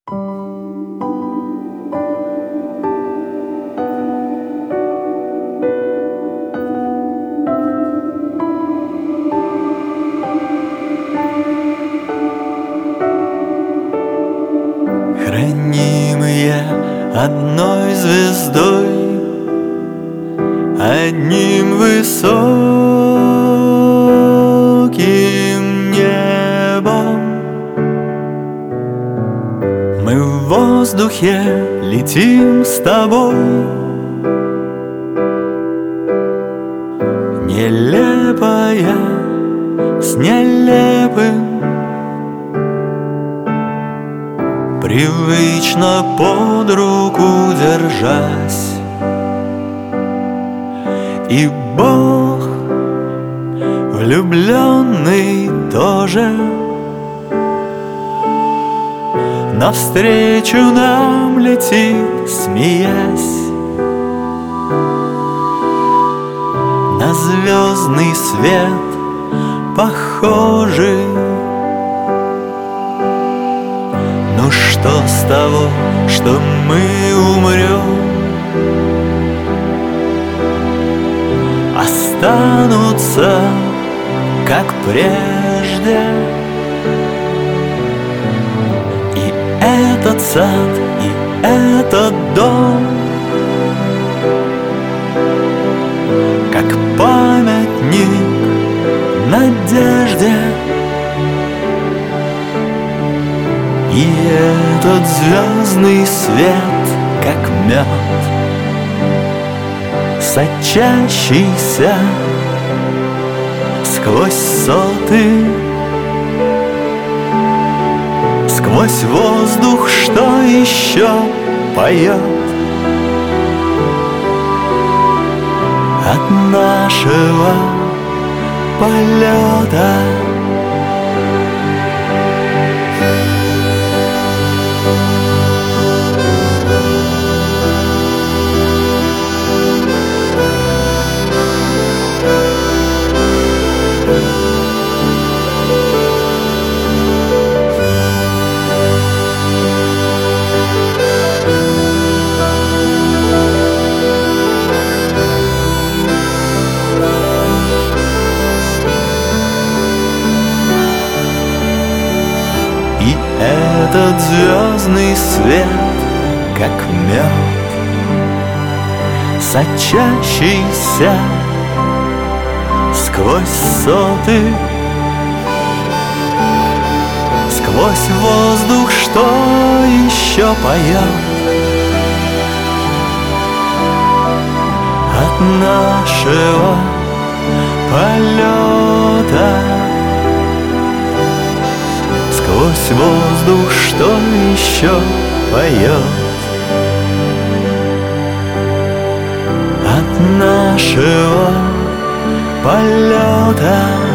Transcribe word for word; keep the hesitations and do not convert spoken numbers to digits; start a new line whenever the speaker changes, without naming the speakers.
Хранимые одной звездой, одним высоким небом, мы в воздухе летим с тобой. Нелепая с нелепым, привычно под руку держась. И Бог, влюбленный тоже, навстречу нам летит, смеясь. На звездный свет похожий. Ну что с того, что мы умрем? Останутся, как прежде, и этот сад, и этот дом, как памятник надежде. И этот звездный свет, как мед, сочащийся сквозь соты, сквозь воздух, что еще поет от нашего полета. И этот звездный свет, как мед, сочащийся сквозь соты, сквозь воздух, что еще поет от нашего полета. Сквозь воздух, что еще поет от нашего полета.